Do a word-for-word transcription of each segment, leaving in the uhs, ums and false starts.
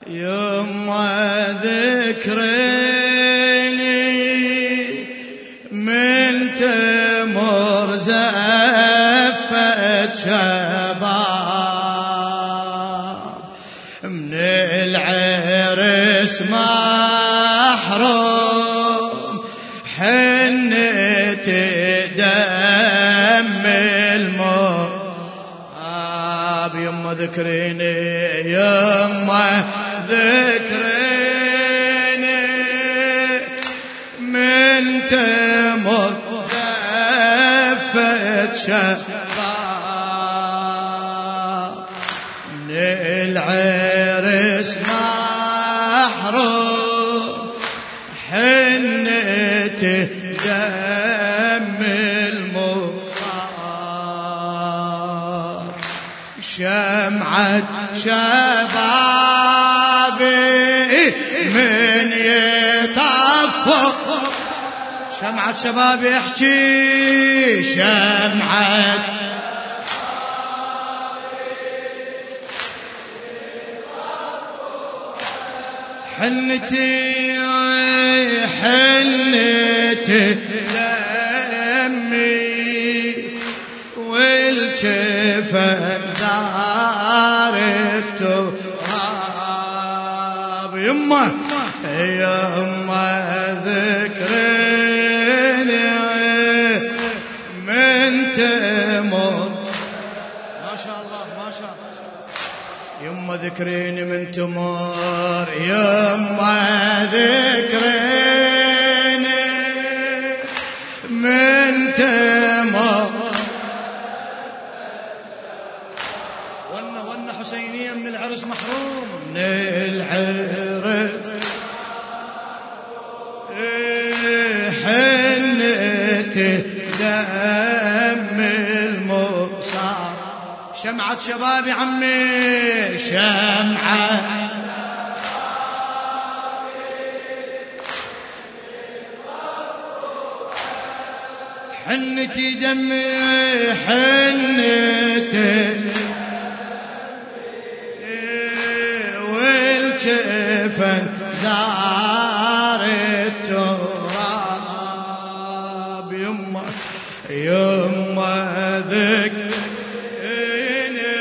يما ذكريني من تمر زفت شباب من العرس محروم حنت دم المراب. يما ذكريني يما ذكريني من تمر زفت شباب من العرس محروم حنت دم المصاب. شمعة شبابي من يطفق شمعة شبابي احكي شمعة حنتي حنتي دمي والجفن دار التراب. يما يما ذكريني من تمر ما شاء الله ما شاء الله. يما ذكريني من تمر يما ذكريني من تمر ون ون حسينية من العرس محروم من العرس حنت دم المصاب. شمعة شبابي عمي شمعة حنتي دمي حنتي والجفن دار التراب. يما يما ذكريني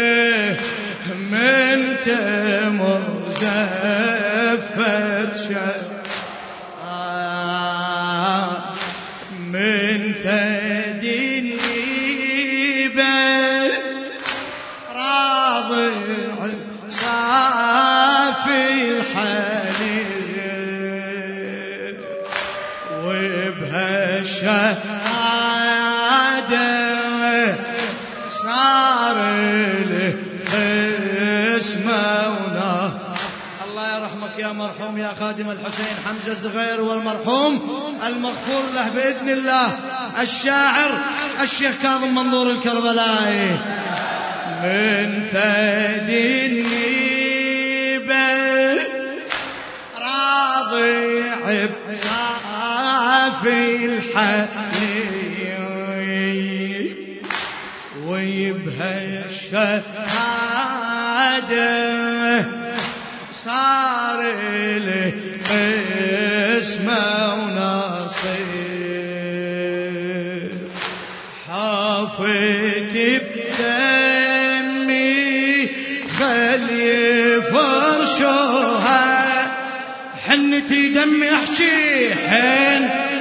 من تمر زفت شباب من ثدي النيبة راضع صافي الحنين وبهالشهادة صار له قسمة ونار. الله يرحمك يا مرحوم يا خادم الحسين حمزة الصغير والمرحوم المغفور له بإذن الله الشاعر الشيخ كاظم منظور الكربلائي. من ثدي النيبة راضع بصافي الحنين وبهالشهادة صار له قسمة ونصيب. حافظت بدمي خلي فرشوها حنتي دمي احكي حن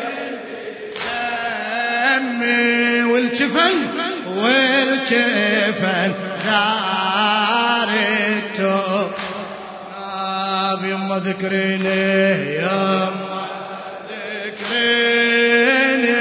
دمي والجفن والجفن دار التراب. يما ذكريني يما ذكريني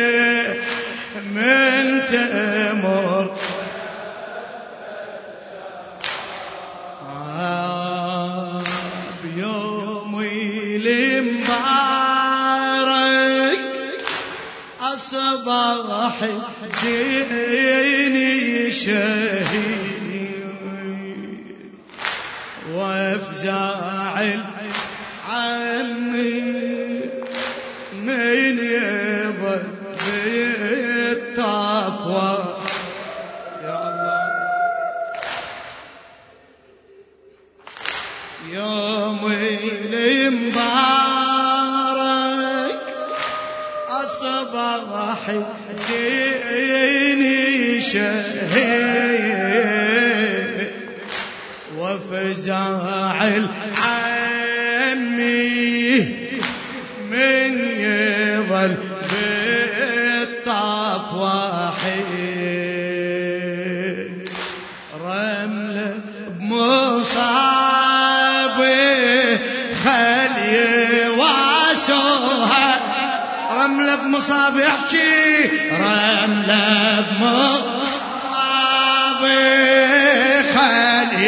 من تمر بيومي المبارك أصبح ديني شهيد وافزع عمي من يضل بالطفوة. يا الله يوم المبارك أصبح ديني شهيد وفزع العمي من يظل بالطاف وحيد رملة بمصابي خلي واسوها رملة بمصابي احكي رملة بمصابي خلي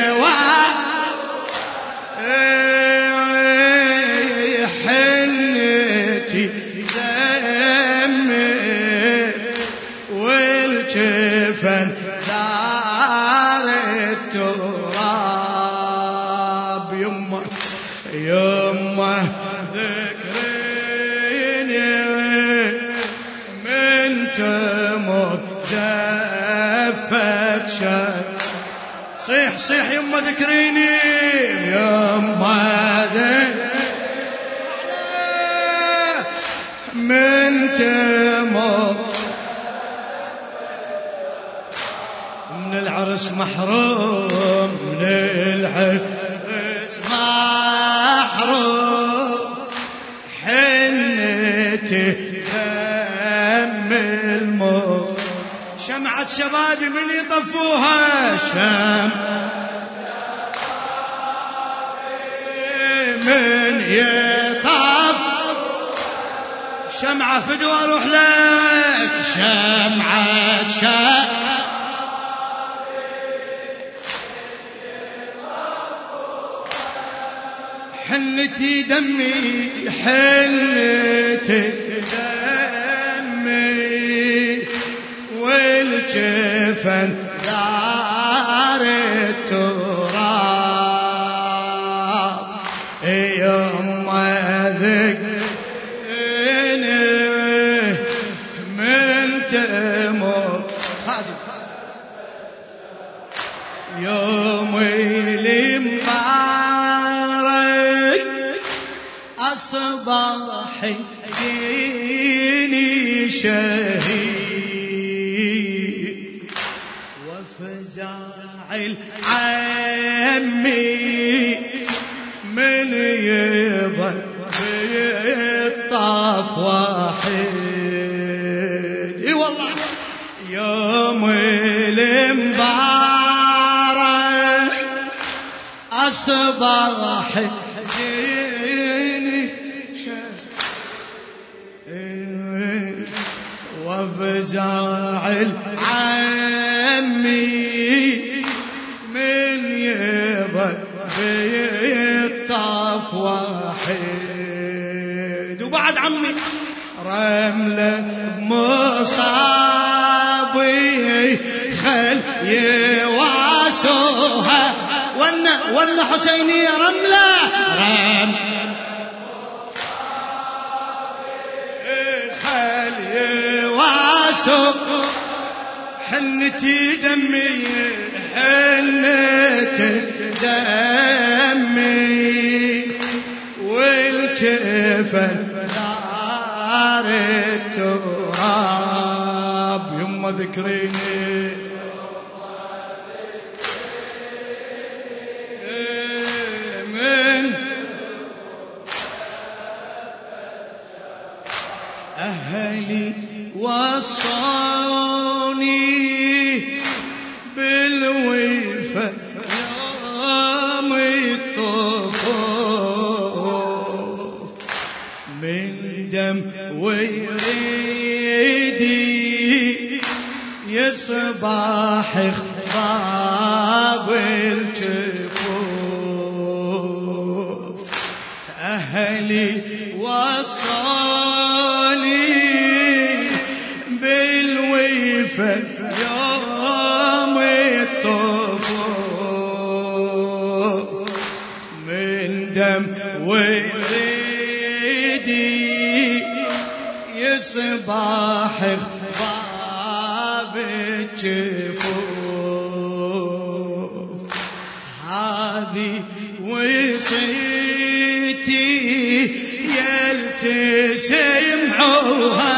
حنتي دمي والجفن دار التراب يمه يمه ذكريني من تمر زفت شد صيح صيح يمه ذكريني يمه ذكريني من تمر من العرس محروم من العرس محروم حنتي دم الموت شمعة شبابي من يطفوها شم من يطف شمعة فدوى اروح لك شمعة شمعة حنتي دمي حنتي دمي والجفن دار التراب يوم ذكرني من تمر يوم المبارك أصبح ديني شهيد وفزع العمي من يظل بالطاف وحيد اي والله يوم المبارك أصبح ديني شهيد وفزع العمي من يظل بالطاف وحيد وبعد عمي رملة مصابي خل يواسوها ولا ولا حسيني رملة رم خل يواسوها حنتي دمي حنتي دمي والجفن دار التراب يما ذكريني من أهلي وصاني بالوفا يوم الطفوف من دم ويريدي يصبح خضاب الجفوف أهلي وصاني بالوفا يوم الطفوف من دم ويريدي يصبح خضاب الجفوف هذه وصيتي يلتسمعوها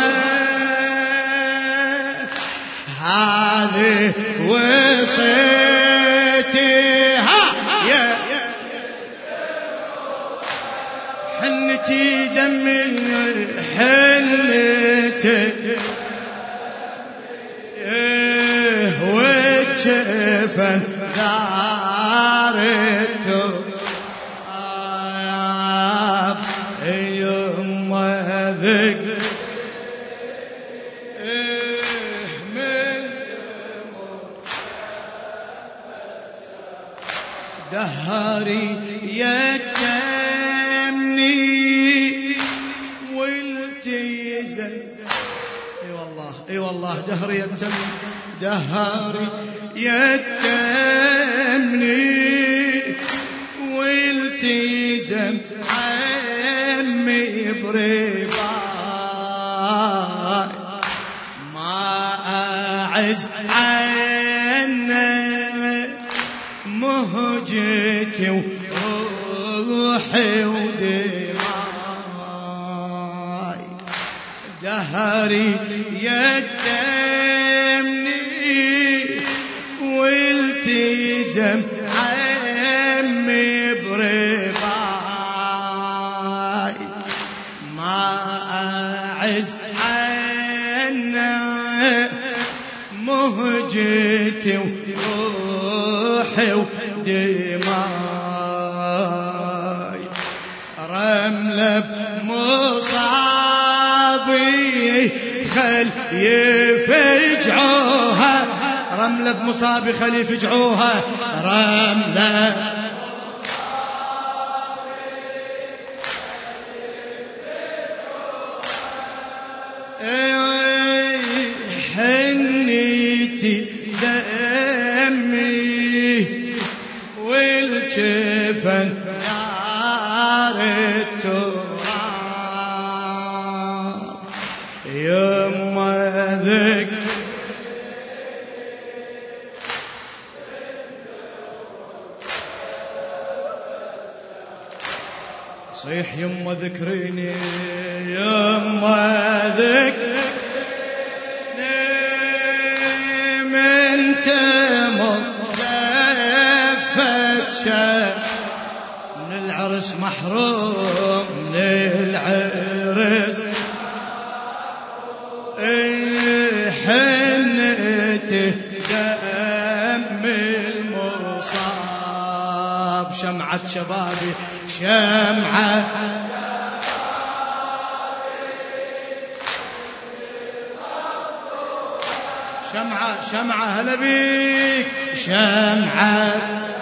هذه وصيتي ها يا حنتي دم حنتي وجفن دارته يما ذك من دهري يتمني والتيزن اي والله اي والله دهري يتمني دهري يتمني والتزم عمي برباي ما أعز عنه مهجتي وروحي ودماي دهري يتمني والتزم عمي برباي ما أعز عنه مهجتي وروحي ودماي رملة بمصابي خل يفجعوها رملة بمصابي خل يفجعوها رملة حنيتي دمي والجفن نار التراب يما ذك صيح يما ذكريني يما ذكريني من تمر لفت شاب من العرس محروم من العرس حنته دم المصاب شمعة شبابي شمعة شمعة شمعة هلا بيك شمعة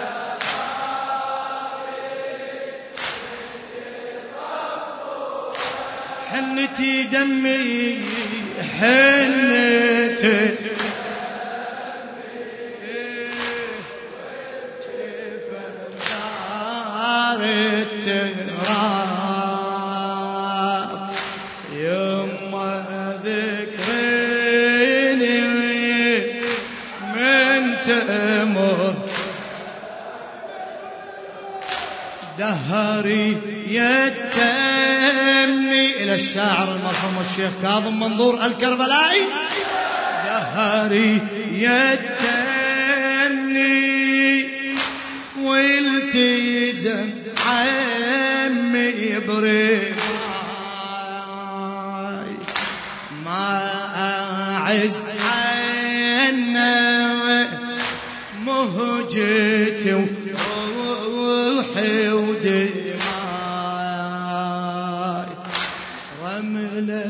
حنتي دمي حنتي دهري يتمني إلى الشاعر المرحوم الشيخ كاظم منظور الكربلائي دهري يتمني والتزم عمي برباي ما أعز عنه مهجتي وروحي ودماي رملة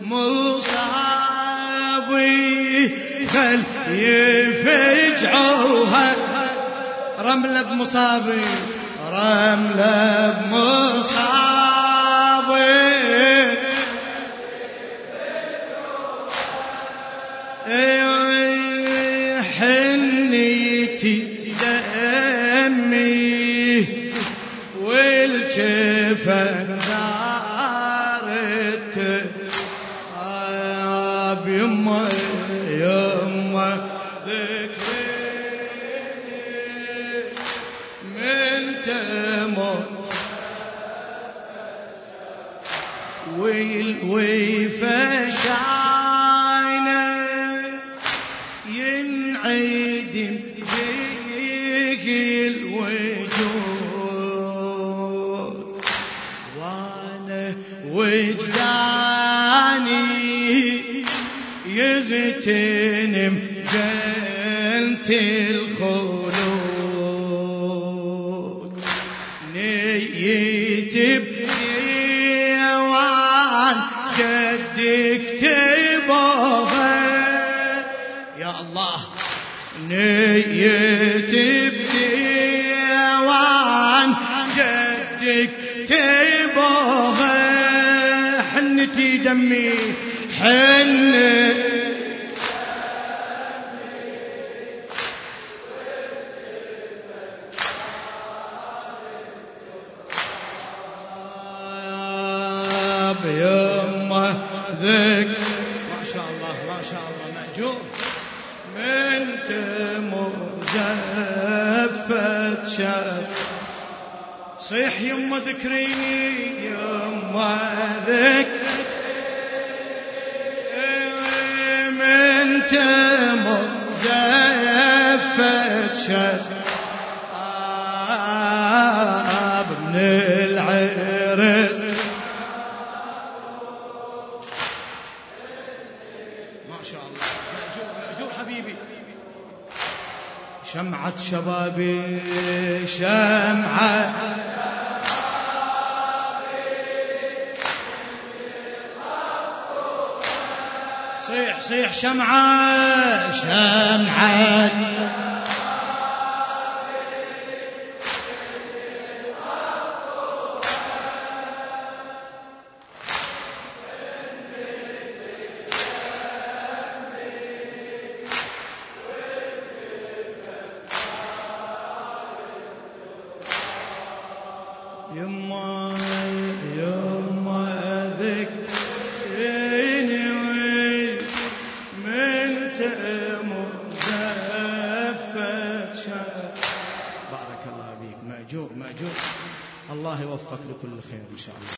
بمصابي خل يفجعوها رملة بمصابي رملة بمصابي حنيتي دمي والجفن دارت آب يما يما ذكريني من تمر والويفة شاينة ينعدم بيك الوجود، وانا وجداني يغتنم جنة الخلود. نيتي بديوان جدك تبغى يا الله، نيتي بديوان جدك تبغى، حنتي دمي حن يمه ذك ما شاء الله ما شاء الله مأجور من تمزفت شاف. صيح يمه ذكريني يمه ذكريني من تمزفت شاف من العرس ما شاء الله مأجور مأجور حبيبي. شمعة شبابي شمعة صيح صيح شمعة شمعة يما يما ذكريني من تمزفت شاف. بارك الله بيك مأجور مأجور، الله يوفقك لكل خير إن شاء الله.